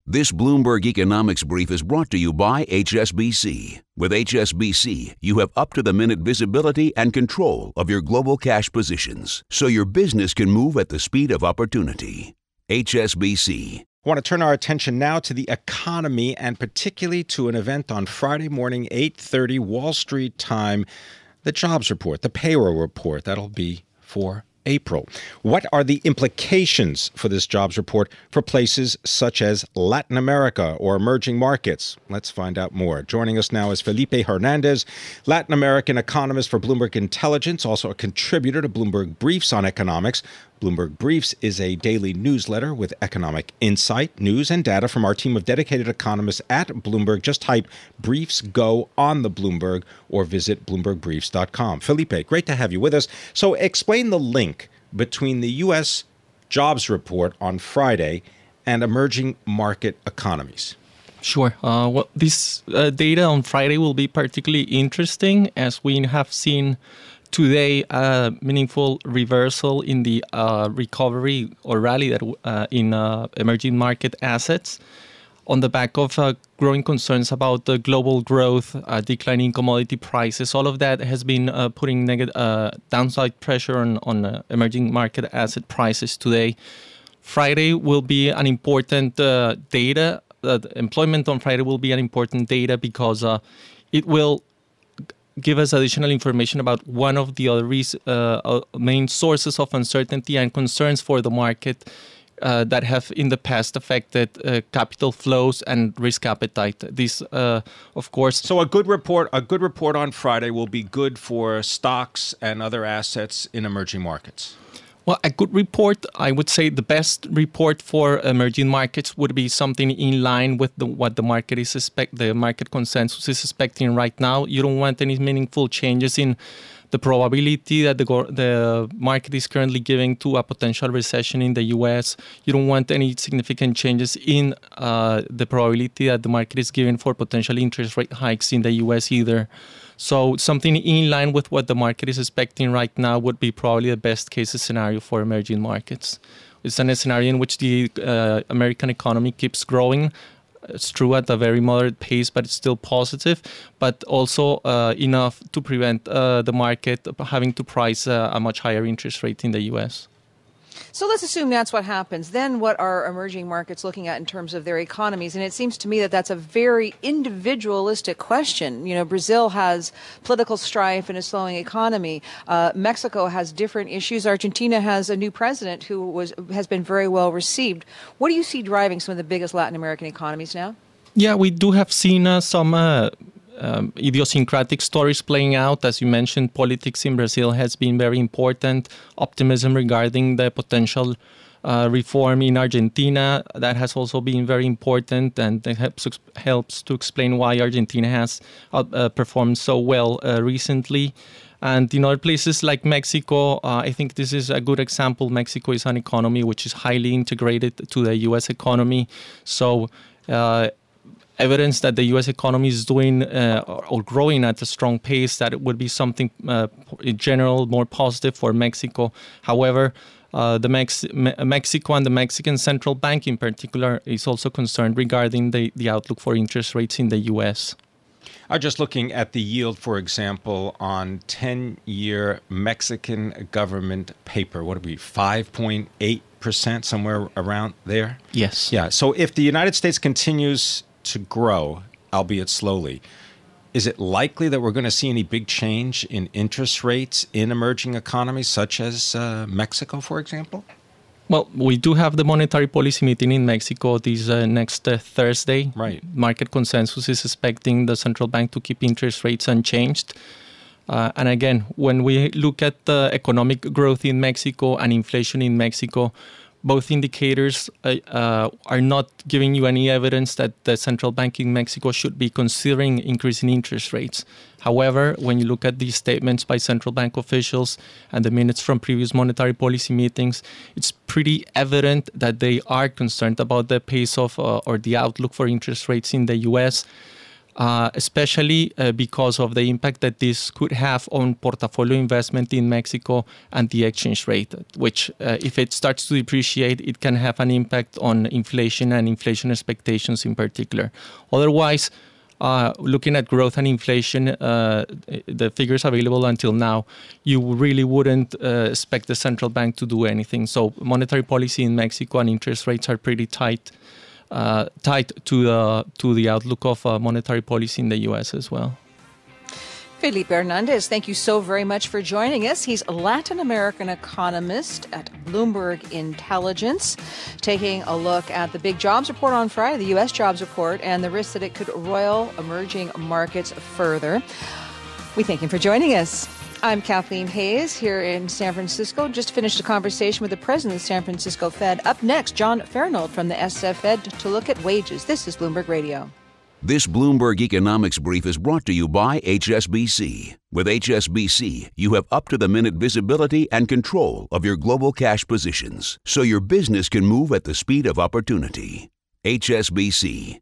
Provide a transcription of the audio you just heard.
This Bloomberg Economics Brief is brought to you by HSBC. With HSBC, you have up-to-the-minute visibility and control of your global cash positions, so your business can move at the speed of opportunity. HSBC. I want to turn our attention now to the economy and particularly to an event on Friday morning, 8:30 Wall Street time, the jobs report, the payroll report. That'll be for April. What are the implications for this jobs report for places such as Latin America or emerging markets? Let's find out more. Joining us now is Felipe Hernandez, Latin American economist for Bloomberg Intelligence, also a contributor to Bloomberg Briefs on economics. Bloomberg Briefs is a daily newsletter with economic insight, news, and data from our team of dedicated economists at Bloomberg. Just type Briefs Go on the Bloomberg or visit BloombergBriefs.com. Felipe, great to have you with us. So explain the link between the U.S. jobs report on Friday and emerging market economies. Sure. This data on Friday will be particularly interesting as we have seen today a meaningful reversal in the recovery or rally that in emerging market assets on the back of growing concerns about the global growth, declining commodity prices. All of that has been putting downside pressure on emerging market asset prices today. Friday will be an important data. Employment on Friday will be an important data because it will give us additional information about one of the other main sources of uncertainty and concerns for the market that have in the past affected capital flows and risk appetite. This, of course. So a good report on Friday will be good for stocks and other assets in emerging markets. Well, a good report, I would say the best report for emerging markets would be something in line with what the market the market consensus is expecting right now. You don't want any meaningful changes in the probability that the market is currently giving to a potential recession in the U.S. You don't want any significant changes in the probability that the market is giving for potential interest rate hikes in the U.S. either. So something in line with what the market is expecting right now would be probably the best case scenario for emerging markets. It's a scenario in which the American economy keeps growing. It's true at a very moderate pace, but it's still positive, but also enough to prevent the market having to price a much higher interest rate in the U.S. So let's assume that's what happens. Then what are emerging markets looking at in terms of their economies? And it seems to me that that's a very individualistic question. You know, Brazil has political strife and a slowing economy. Mexico has different issues. Argentina has a new president who has been very well received. What do you see driving some of the biggest Latin American economies now? Yeah, we do have seen some idiosyncratic stories playing out. As you mentioned, politics in Brazil has been very important. Optimism regarding the potential reform in Argentina, that has also been very important, and it helps to explain why Argentina has performed so well recently. And in other places like Mexico, I think this is a good example. Mexico is an economy which is highly integrated to the U.S. economy. So evidence that the U.S. economy is doing or growing at a strong pace, that it would be something in general more positive for Mexico. However, Mexico and the Mexican Central Bank in particular is also concerned regarding the outlook for interest rates in the U.S. I'm just looking at the yield, for example, on 10-year Mexican government paper. What are we, 5.8%, somewhere around there? Yes. Yeah. So if the United States continues to grow, albeit slowly, is it likely that we're going to see any big change in interest rates in emerging economies such as Mexico, for example? Well, we do have the monetary policy meeting in Mexico this next Thursday. Right. Market consensus is expecting the central bank to keep interest rates unchanged. And again, when we look at the economic growth in Mexico and inflation in Mexico, both indicators are not giving you any evidence that the central bank in Mexico should be considering increasing interest rates. However, when you look at these statements by central bank officials and the minutes from previous monetary policy meetings, it's pretty evident that they are concerned about the pace of or the outlook for interest rates in the U.S. especially because of the impact that this could have on portfolio investment in Mexico and the exchange rate, which if it starts to depreciate, it can have an impact on inflation and inflation expectations in particular. Otherwise, looking at growth and inflation, the figures available until now, you really wouldn't expect the central bank to do anything. So monetary policy in Mexico and interest rates are pretty tied to the outlook of monetary policy in the U.S. as well. Felipe Hernandez, thank you so very much for joining us. He's a Latin American economist at Bloomberg Intelligence, taking a look at the big jobs report on Friday, the U.S. jobs report, and the risks that it could roil emerging markets further. We thank him for joining us. I'm Kathleen Hayes here in San Francisco. Just finished a conversation with the president of the San Francisco Fed. Up next, John Fernald from the SF Fed to look at wages. This is Bloomberg Radio. This Bloomberg Economics Brief is brought to you by HSBC. With HSBC, you have up-to-the-minute visibility and control of your global cash positions, so your business can move at the speed of opportunity. HSBC,